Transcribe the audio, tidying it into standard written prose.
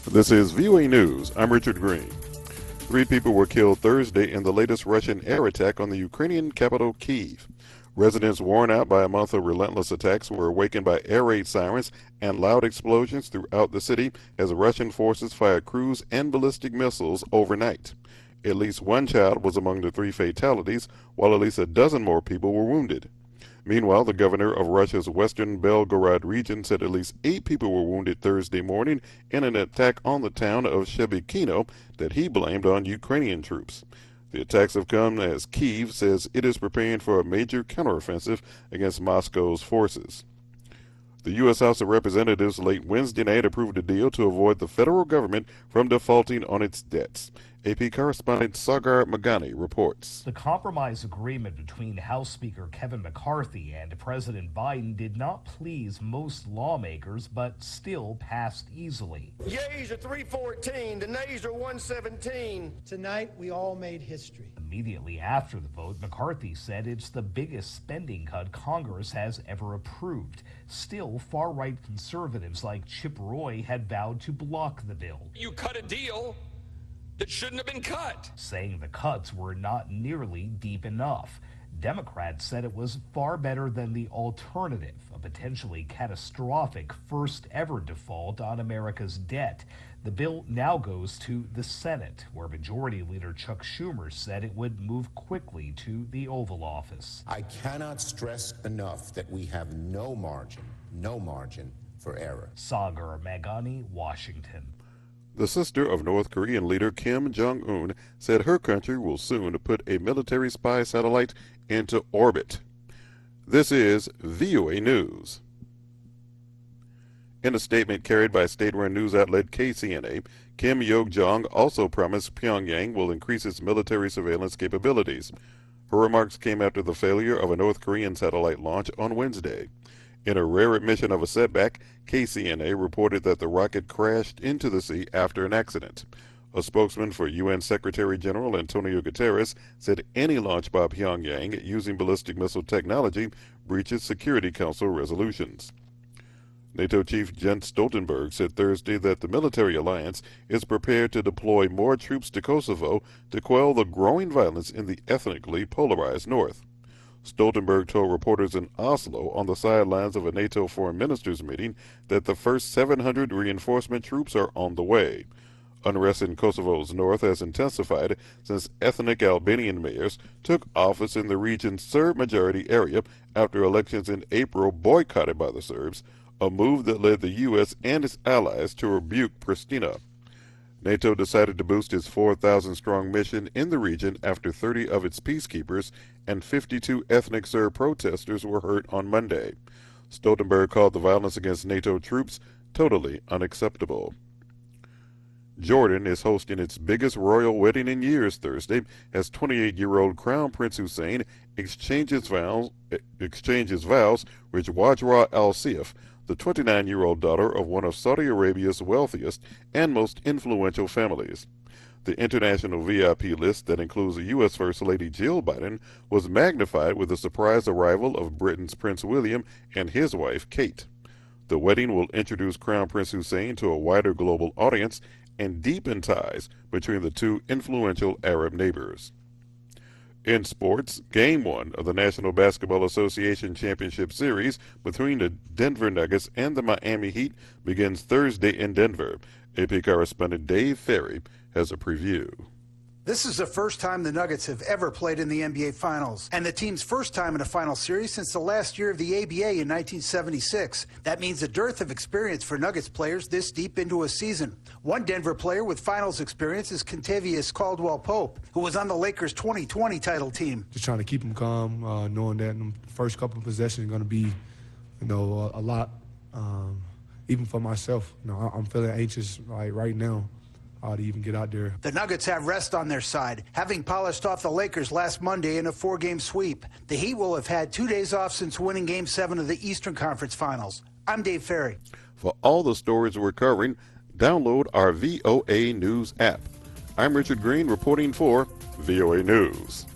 This is VOA News. I'm Richard Green. 3 people were killed Thursday in the latest Russian air attack on the Ukrainian capital, Kyiv. Residents worn out by a month of relentless attacks were awakened by air raid sirens and loud explosions throughout the city as Russian forces fired cruise and ballistic missiles overnight. At least one child was among the 3 fatalities, while at least a dozen more people were wounded. Meanwhile, the governor of Russia's western Belgorod region said at least 8 people were wounded Thursday morning in an attack on the town of Shebekino that he blamed on Ukrainian troops. The attacks have come as Kyiv says it is preparing for a major counteroffensive against Moscow's forces. The U.S. House of Representatives late Wednesday night approved a deal to avoid the federal government from defaulting on its debts. AP correspondent Sagar Magani reports. The compromise agreement between House Speaker Kevin McCarthy and President Biden did not please most lawmakers, but still passed easily. Yeas are 314, the nays are 117. Tonight, we all made history. Immediately after the vote, McCarthy said it's the biggest spending cut Congress has ever approved. Still, far-right conservatives like Chip Roy had vowed to block the bill. You cut a deal that shouldn't have been cut, saying the cuts were not nearly deep enough. Democrats said it was far better than the alternative, a potentially catastrophic first-ever default on America's debt. The bill now goes to the Senate, where Majority Leader Chuck Schumer said it would move quickly to the Oval Office. I cannot stress enough that we have no margin for error. Sagar Magani, Washington. The sister of North Korean leader Kim Jong-un said her country will soon put a military spy satellite into orbit. This is VOA News. In a statement carried by state-run news outlet KCNA, Kim Yo-jong also promised Pyongyang will increase its military surveillance capabilities. Her remarks came after the failure of a North Korean satellite launch on Wednesday. In a rare admission of a setback, KCNA reported that the rocket crashed into the sea after an accident. A spokesman for UN Secretary General Antonio Guterres said any launch by Pyongyang using ballistic missile technology breaches Security Council resolutions. NATO Chief Jens Stoltenberg said Thursday that the military alliance is prepared to deploy more troops to Kosovo to quell the growing violence in the ethnically polarized north. Stoltenberg told reporters in Oslo on the sidelines of a NATO foreign ministers meeting that the first 700 reinforcement troops are on the way. Unrest in Kosovo's north has intensified since ethnic Albanian mayors took office in the region's Serb-majority area after elections in April boycotted by the Serbs, a move that led the U.S. and its allies to rebuke Pristina. NATO decided to boost its 4,000-strong mission in the region after 30 of its peacekeepers and 52 ethnic Serb protesters were hurt on Monday. Stoltenberg called the violence against NATO troops totally unacceptable. Jordan is hosting its biggest royal wedding in years Thursday as 28-year-old Crown Prince Hussein exchanges vows with Wajra Al-Seif, the 29-year-old daughter of one of Saudi Arabia's wealthiest and most influential families. The international VIP list that includes U.S. First Lady Jill Biden was magnified with the surprise arrival of Britain's Prince William and his wife, Kate. The wedding will introduce Crown Prince Hussein to a wider global audience and deepen ties between the 2 influential Arab neighbors. In sports, Game 1 of the National Basketball Association Championship Series between the Denver Nuggets and the Miami Heat begins Thursday in Denver. AP correspondent Dave Ferry has a preview. This is the first time the Nuggets have ever played in the NBA Finals, and the team's first time in a final series since the last year of the ABA in 1976. That means a dearth of experience for Nuggets players this deep into a season. One Denver player with finals experience is Kentavious Caldwell-Pope, who was on the Lakers' 2020 title team. Just trying to keep him calm, knowing that in the first couple of possessions are going to be, a lot, even for myself. I'm feeling anxious right now. To even get out there. The Nuggets have rest on their side, having polished off the Lakers last Monday in a 4-game sweep. The Heat will have had 2 days off since winning Game 7 of the Eastern Conference Finals. I'm Dave Ferry. For all the stories we're covering, download our VOA News app. I'm Richard Green reporting for VOA News.